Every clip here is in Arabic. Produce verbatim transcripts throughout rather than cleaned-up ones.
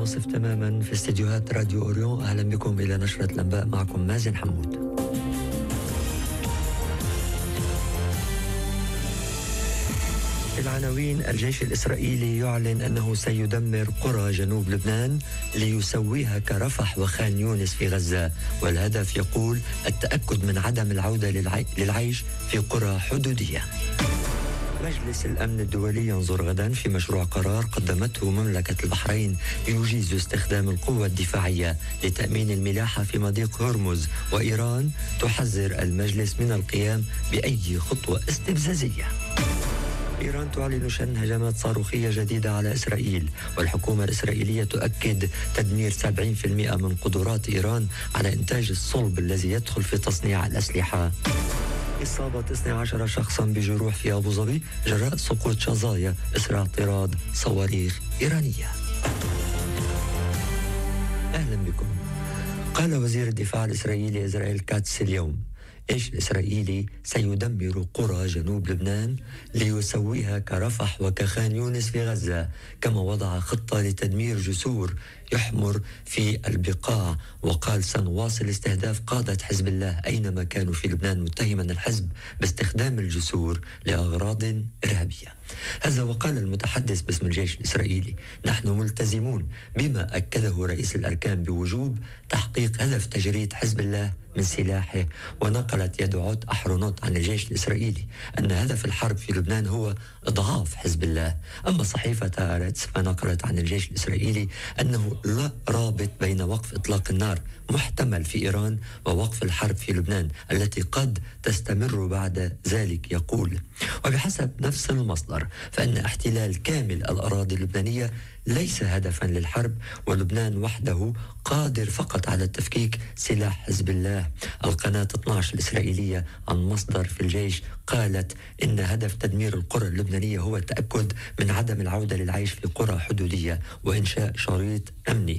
المنتصف تماما في استديوهات راديو أوريون. أهلا بكم إلى نشرة الأنباء، معكم مازن حمود. العناوين: الجيش الإسرائيلي يعلن أنه سيدمر قرى جنوب لبنان ليسويها كرفح وخان يونس في غزة، والهدف يقول التأكد من عدم العودة للعيش في قرى حدودية. مجلس الأمن الدولي ينظر غدا في مشروع قرار قدمته مملكة البحرين يجيز استخدام القوة الدفاعية لتأمين الملاحة في مضيق هرمز، وإيران تحذر المجلس من القيام بأي خطوة استفزازية. إيران تعلن شن هجمات صاروخية جديدة على إسرائيل، والحكومة الإسرائيلية تؤكد تدمير سبعين بالمئة من قدرات إيران على إنتاج الصلب الذي يدخل في تصنيع الأسلحة. إصابة اثني عشر شخصا بجروح في أبو ظبي جراء سقوط شظايا إثر اعتراض صواريخ إيرانية. أهلا بكم. قال وزير الدفاع الإسرائيلي إسرائيل كاتس اليوم: الجيش الإسرائيلي سيدمر قرى جنوب لبنان ليسويها كرفح وكخان يونس في غزة، كما وضع خطة لتدمير جسور يحمر في البقاع. وقال: سنواصل استهداف قادة حزب الله أينما كانوا في لبنان، متهما الحزب باستخدام الجسور لأغراض إرهابية. هذا وقال المتحدث باسم الجيش الإسرائيلي: نحن ملتزمون بما أكده رئيس الأركان بوجوب تحقيق هدف تجريد حزب الله من سلاحه. ونقلت يدعوت أحرونوت عن الجيش الإسرائيلي أن هدف الحرب في لبنان هو إضعاف حزب الله. أما صحيفة هارتز فنقلت عن الجيش الإسرائيلي أنه لا رابط بين وقف إطلاق النار محتمل في إيران ووقف الحرب في لبنان التي قد تستمر بعد ذلك. يقول: وبحسب نفس المصدر فإن احتلال كامل الأراضي اللبنانية ليس هدفا للحرب، ولبنان وحده قادر فقط على تفكيك سلاح حزب الله. القناة اثني عشر الإسرائيلية عن مصدر في الجيش قالت إن هدف تدمير القرى اللبنانية هو التأكد من عدم العودة للعيش في قرى حدودية وإنشاء شريط أمني.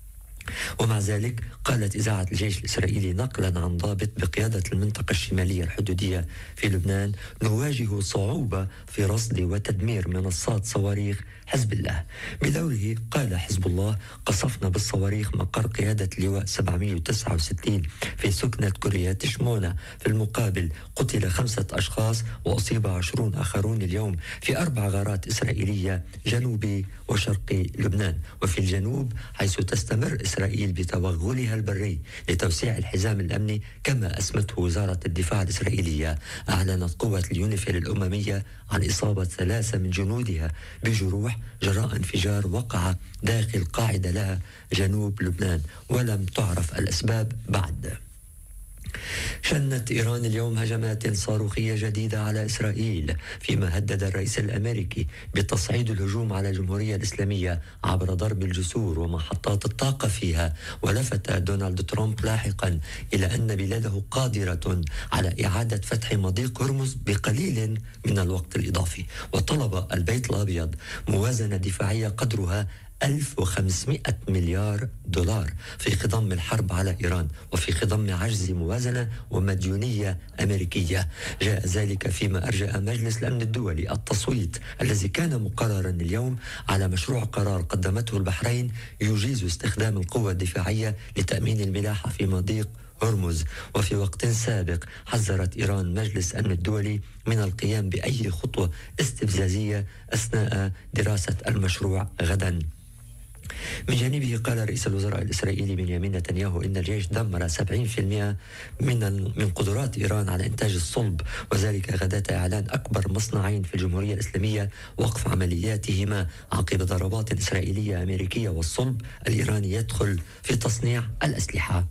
ومع ذلك قالت إذاعة الجيش الإسرائيلي نقلا عن ضابط بقيادة المنطقة الشمالية الحدودية في لبنان: نواجه صعوبة في رصد وتدمير منصات صواريخ حزب الله. بدوره قال حزب الله: قصفنا بالصواريخ مقر قيادة اللواء سبعمئة وتسعة وستين في سكنة كريات شمونة. في المقابل قتل خمسة أشخاص وأصيب عشرون آخرون اليوم في أربع غارات إسرائيلية جنوبي وشرقي لبنان. وفي الجنوب حيث تستمر إسرائيل بتوغلها البري لتوسيع الحزام الأمني كما أسمته وزارة الدفاع الإسرائيلية، أعلنت قوة اليونيفيل الأممية عن إصابة ثلاثة من جنودها بجروح جراء انفجار وقع داخل قاعدة لها جنوب لبنان، ولم تعرف الأسباب بعد. شنت إيران اليوم هجمات صاروخية جديدة على إسرائيل، فيما هدد الرئيس الأمريكي بتصعيد الهجوم على الجمهورية الإسلامية عبر ضرب الجسور ومحطات الطاقة فيها. ولفت دونالد ترامب لاحقا إلى أن بلاده قادرة على إعادة فتح مضيق هرمز بقليل من الوقت الإضافي. وطلب البيت الأبيض موازنة دفاعية قدرها ألف وخمسمئة مليار دولار في خضم الحرب على إيران وفي خضم عجز موازنة ومديونية أمريكية. جاء ذلك فيما أرجأ مجلس الأمن الدولي التصويت الذي كان مقررا اليوم على مشروع قرار قدمته البحرين يجيز استخدام القوة الدفاعية لتأمين الملاحة في مضيق هرمز. وفي وقت سابق حذرت إيران مجلس الأمن الدولي من القيام بأي خطوة استفزازية أثناء دراسة المشروع غدا. من جانبه قال رئيس الوزراء الإسرائيلي بنيامين نتنياهو إن الجيش دمر سبعين بالمئة من من قدرات إيران على إنتاج الصلب، وذلك غداة إعلان أكبر مصنعين في الجمهورية الإسلامية وقف عملياتهما عقب ضربات إسرائيلية أمريكية، والصلب الإيراني يدخل في تصنيع الأسلحة.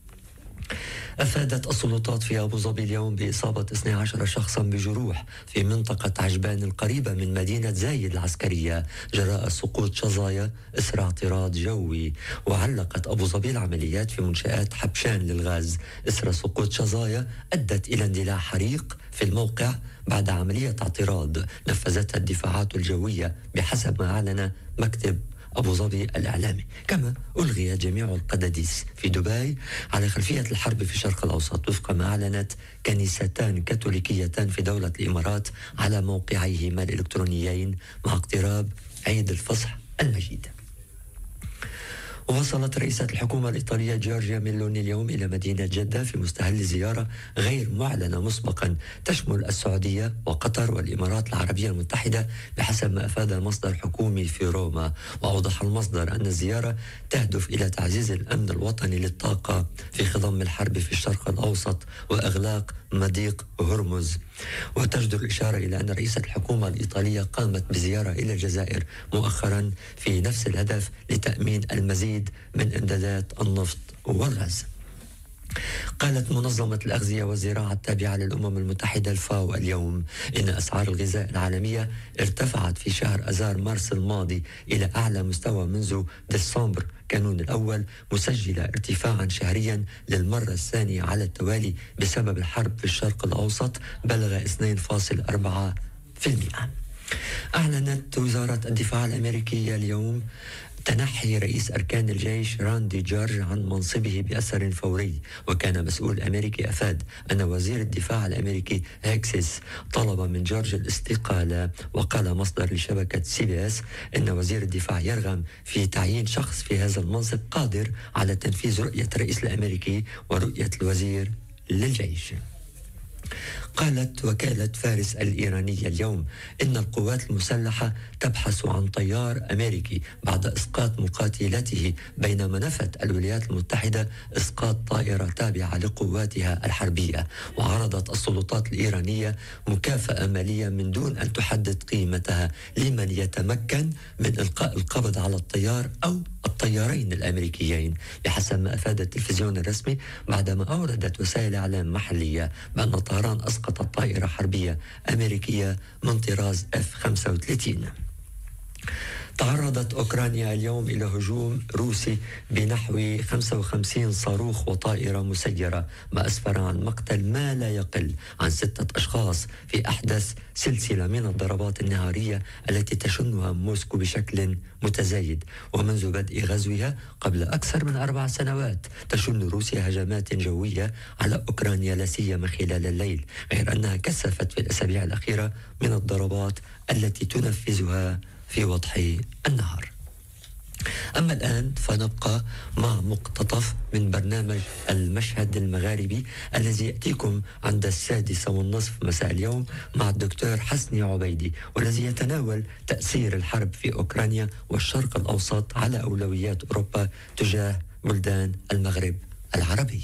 أفادت السلطات في أبو ظبي اليوم بإصابة اثني عشر شخصا بجروح في منطقة عجبان القريبة من مدينة زايد العسكرية جراء سقوط شظايا إثر اعتراض جوي. وعلقت أبو ظبي العمليات في منشآت حبشان للغاز إثر سقوط شظايا أدت إلى اندلاع حريق في الموقع بعد عملية اعتراض نفذتها الدفاعات الجوية بحسب ما أعلن مكتب أبو ظبي الإعلامي. كما ألغي جميع القداديس في دبي على خلفية الحرب في الشرق الأوسط، وفق ما أعلنت كنيستان كاثوليكيتان في دولة الإمارات على موقعيهما الإلكترونيين مع اقتراب عيد الفصح المجيد. وصلت رئيسة الحكومة الإيطالية جورجيا ميلوني اليوم إلى مدينة جدة في مستهل زيارة غير معلنة مسبقا تشمل السعودية وقطر والإمارات العربية المتحدة بحسب ما أفاد مصدر حكومي في روما. وأوضح المصدر أن الزيارة تهدف إلى تعزيز الأمن الوطني للطاقة في خضم الحرب في الشرق الأوسط وإغلاق مضيق هرمز. وتجدر الإشارة إلى أن رئيسة الحكومة الإيطالية قامت بزيارة إلى الجزائر مؤخرا في نفس الهدف لتأمين المزيد من إمدادات النفط والغاز. قالت منظمة الأغذية والزراعة التابعة للأمم المتحدة الفاو اليوم إن أسعار الغذاء العالمية ارتفعت في شهر أذار مارس الماضي إلى أعلى مستوى منذ ديسمبر كانون الأول، مسجلة ارتفاعا شهريا للمرة الثانية على التوالي بسبب الحرب في الشرق الأوسط بلغ اثنين فاصلة أربعة بالمئة. أعلنت وزارة الدفاع الأمريكية اليوم تنحي رئيس أركان الجيش راندي جورج عن منصبه بأثر فوري. وكان مسؤول أمريكي أفاد أن وزير الدفاع الأمريكي هيكسيس طلب من جورج الاستقالة. وقال مصدر لشبكة سي بي اس أن وزير الدفاع يرغب في تعيين شخص في هذا المنصب قادر على تنفيذ رؤية الرئيس الأمريكي ورؤية الوزير للجيش. قالت وكالة فارس الإيرانية اليوم إن القوات المسلحة تبحث عن طيار أمريكي بعد إسقاط مقاتلته، بينما نفت الولايات المتحدة إسقاط طائرة تابعة لقواتها الحربية. وعرضت السلطات الإيرانية مكافأة مالية من دون أن تحدد قيمتها لمن يتمكن من إلقاء القبض على الطيار أو الطيارين الأمريكيين بحسب ما أفاد التلفزيون الرسمي، بعدما أوردت وسائل إعلام محلية بأن طهران أسقطت طائرة حربية أمريكية من طراز إف خمسة وثلاثين. تعرضت أوكرانيا اليوم إلى هجوم روسي بنحو خمسة وخمسين صاروخ وطائرة مسيرة، ما أسفر عن مقتل ما لا يقل عن ستة أشخاص في أحدث سلسلة من الضربات النهارية التي تشنها موسكو بشكل متزايد. ومنذ بدء غزوها قبل أكثر من أربع سنوات تشن روسيا هجمات جوية على أوكرانيا لا سيما خلال الليل، غير أنها كثفت في الأسابيع الأخيرة من الضربات التي تنفذها في وضح النهار. أما الآن فنبقى مع مقتطف من برنامج المشهد المغاربي الذي يأتيكم عند السادسة والنصف مساء اليوم مع الدكتور حسني عبيدي، والذي يتناول تأثير الحرب في أوكرانيا والشرق الأوسط على أولويات أوروبا تجاه بلدان المغرب العربي.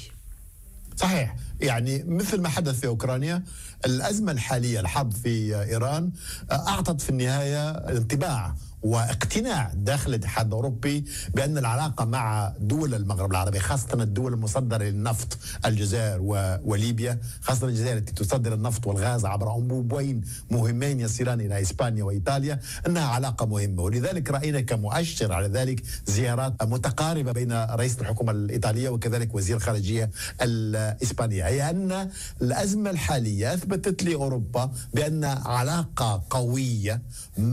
صحيح، يعني مثل ما حدث في أوكرانيا، الأزمة الحالية الحرب في إيران أعطت في النهاية انطباع واقتناع داخل الاتحاد الأوروبي بأن العلاقة مع دول المغرب العربي، خاصة الدول المصدرة للنفط، الجزائر وليبيا، خاصة الجزائر التي تصدر النفط والغاز عبر أنبوبين مهمين يصلان إلى إسبانيا وإيطاليا، أنها علاقة مهمة. ولذلك رأينا كمؤشر على ذلك زيارات متقاربة بين رئيس الحكومة الإيطالية وكذلك وزير الخارجية الإسبانية، أي أن الأزمة الحالية أثبتت لأوروبا بأن علاقة قوية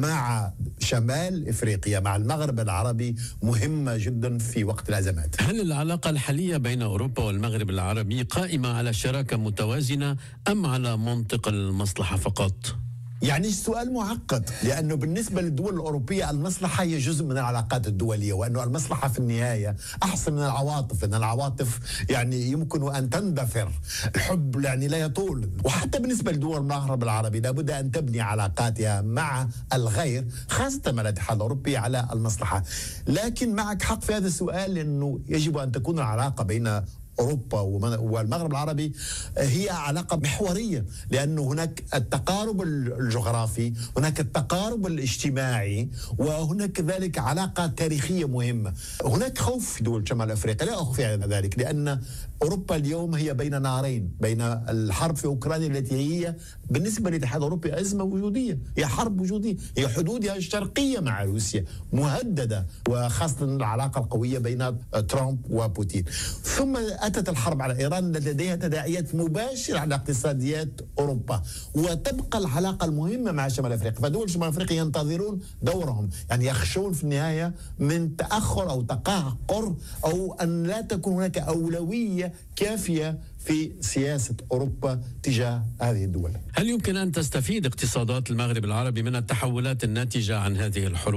مع شمال إفريقيا، مع المغرب العربي، مهمة جدا في وقت الأزمات. هل العلاقة الحالية بين أوروبا والمغرب العربي قائمة على شراكة متوازنة أم على منطق المصلحة فقط؟ يعني السؤال معقد، لأنه بالنسبة للدول الأوروبية المصلحة هي جزء من العلاقات الدولية، وأنه المصلحة في النهاية أحسن من العواطف، أن العواطف يعني يمكن أن تندثر، الحب يعني لا يطول. وحتى بالنسبة لدول المغرب العربي لابد أن تبني علاقاتها مع الغير، خاصة مع الاتحاد الأوروبي، على المصلحة. لكن معك حق في هذا السؤال، أنه يجب أن تكون العلاقة بين أوروبا والمغرب العربي هي علاقة محورية، لأن هناك التقارب الجغرافي، هناك التقارب الاجتماعي، وهناك كذلك علاقة تاريخية مهمة. هناك خوف في دول شمال أفريقيا، لا أخفي على ذلك، لأن أوروبا اليوم هي بين نارين، بين الحرب في أوكرانيا التي هي بالنسبة للاتحاد الأوروبي أزمة وجودية، هي حرب وجودية، هي حدودها الشرقية مع روسيا مهددة، وخاصة العلاقة القوية بين ترامب وبوتين. ثم أتت الحرب على إيران التي لديها تداعيات مباشرة على اقتصاديات أوروبا، وتبقى العلاقة المهمة مع شمال أفريقيا. فدول شمال أفريقيا ينتظرون دورهم، يعني يخشون في النهاية من تأخر أو تقهقر، أو أن لا تكون هناك أولوية كافية في سياسة أوروبا تجاه هذه الدول. هل يمكن أن تستفيد اقتصادات المغرب العربي من التحولات الناتجة عن هذه الحروب؟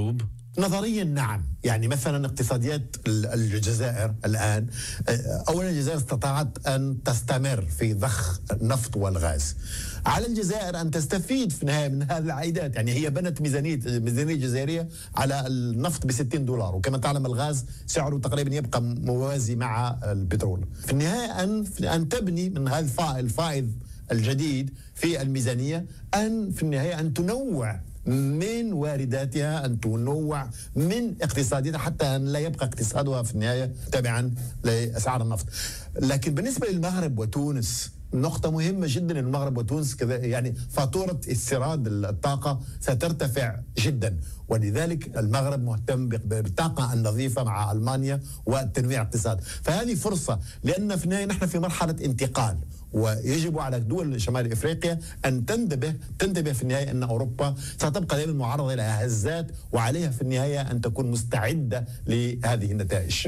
نظريا نعم. يعني مثلا اقتصاديات الجزائر الآن، أولا الجزائر استطاعت أن تستمر في ضخ النفط والغاز. على الجزائر أن تستفيد في النهاية من هذه العائدات. يعني هي بنت ميزانية ميزانية جزائرية على النفط ب ستين دولار، وكما تعلم الغاز سعره تقريبا يبقى موازي مع البترول. في النهاية أن أن تبني من هذا الفائض الجديد في الميزانية، أن في النهاية أن تنوع من وارداتها، أن تنوع من اقتصادياتها، حتى أن لا يبقى اقتصادها في النهاية تابعا لأسعار النفط. لكن بالنسبة للمغرب وتونس، نقطة مهمة جدا. المغرب وتونس كذا يعني فاتورة استيراد الطاقة سترتفع جدا، ولذلك المغرب مهتم بالطاقة النظيفة مع ألمانيا وتنويع الاقتصاد. فهذه فرصة، لأن في النهاية نحن في مرحلة انتقال، ويجب على دول شمال افريقيا ان تنتبه تنتبه في النهايه ان اوروبا ستبقى دائما معرضه الى هزات، وعليها في النهايه ان تكون مستعده لهذه النتائج.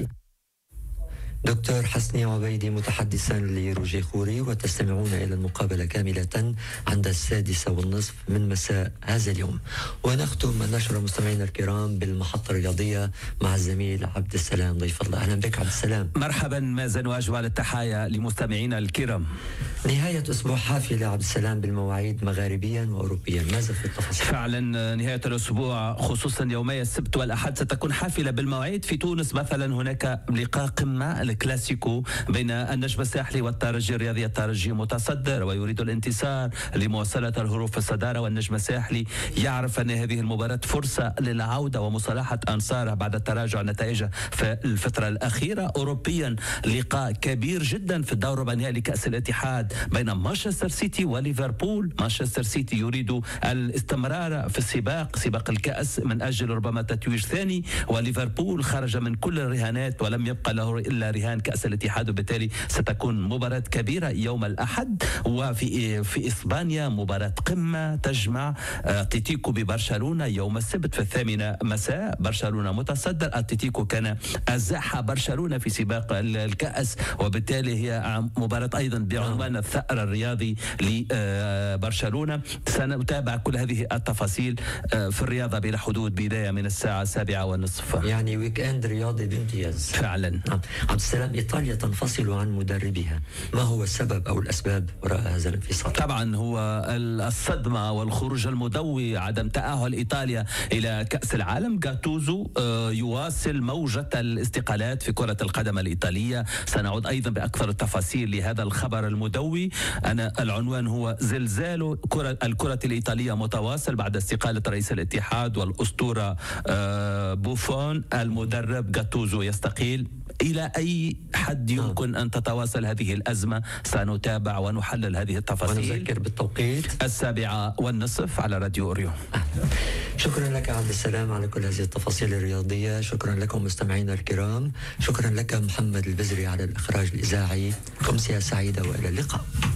دكتور حسني عبيدي متحدثا لروجي خوري، وتستمعون إلى المقابلة كاملة عند السادسة والنصف من مساء هذا اليوم. ونختم النشرة مستمعينا الكرام بالمحطة الرياضية مع الزميل عبد السلام ضيف الله. أهلا بك عبد السلام. مرحبا مازن، وأجمل التحايا لمستمعينا الكرام. نهاية أسبوع حافلة عبد السلام بالمواعيد مغاربيا وأوروبيا، ماذا في التفاصيل؟ فعلا نهاية الأسبوع خصوصا يومي السبت والأحد ستكون حافلة بالمواعيد. في تونس مثلا هناك لقاء قمة الكلاسيكو بين النجم الساحلي والترجي الرياضي. الترجي متصدر ويريد الانتصار لمواصلة الهروب في الصدارة، والنجم الساحلي يعرف أن هذه المباراة فرصة للعودة ومصالحة أنصاره بعد التراجع نتائجه في الفترة الأخيرة. أوروبيا لقاء كبير جدا في الدور الربع النهائي لكأس الاتحاد بين مانشستر سيتي وليفربول. مانشستر سيتي يريد الاستمرار في السباق سباق الكأس من أجل ربما تتويج ثاني، وليفربول خرج من كل الرهانات ولم يبقى له إلا رهان كأس الاتحاد، وبالتالي ستكون مباراة كبيرة يوم الأحد. وفي في إسبانيا مباراة قمة تجمع أتلتيكو ببرشلونة يوم السبت في الثامنة مساء. برشلونة متصدر، أتلتيكو كان أزاح برشلونة في سباق الكأس، وبالتالي هي مباراة أيضا بعنوان الثأر الرياضي لبرشلونة. سنتابع كل هذه التفاصيل في الرياضة بلا حدود بداية من الساعة السابعة والنصف. يعني ويك اند رياضي بامتياز فعلا. عبد السلام، إيطاليا تنفصل عن مدربها، ما هو السبب أو الأسباب وراء هذا الانفصال؟ طبعا هو الصدمة والخروج المدوي، عدم تأهل إيطاليا إلى كأس العالم. جاتوزو يواصل موجة الاستقالات في كرة القدم الإيطالية. سنعود أيضا بأكثر التفاصيل لهذا الخبر المدوي. أنا العنوان هو زلزال كرة الكرة الإيطالية متواصل بعد استقالة رئيس الاتحاد والأسطورة بوفون. المدرب جاتوزو يستقيل. إلى أي حد يمكن أن تتواصل هذه الأزمة؟ سنتابع ونحلل هذه التفاصيل. ونذكر بالتوقيت السابعة والنصف على راديو أوريون. شكرا لك عبد السلام على كل هذه التفاصيل الرياضية. شكرا لكم مستمعينا الكرام. شكرا لك محمد البزري على الإخراج الإذاعي. أمسية سعيدة وإلى اللقاء.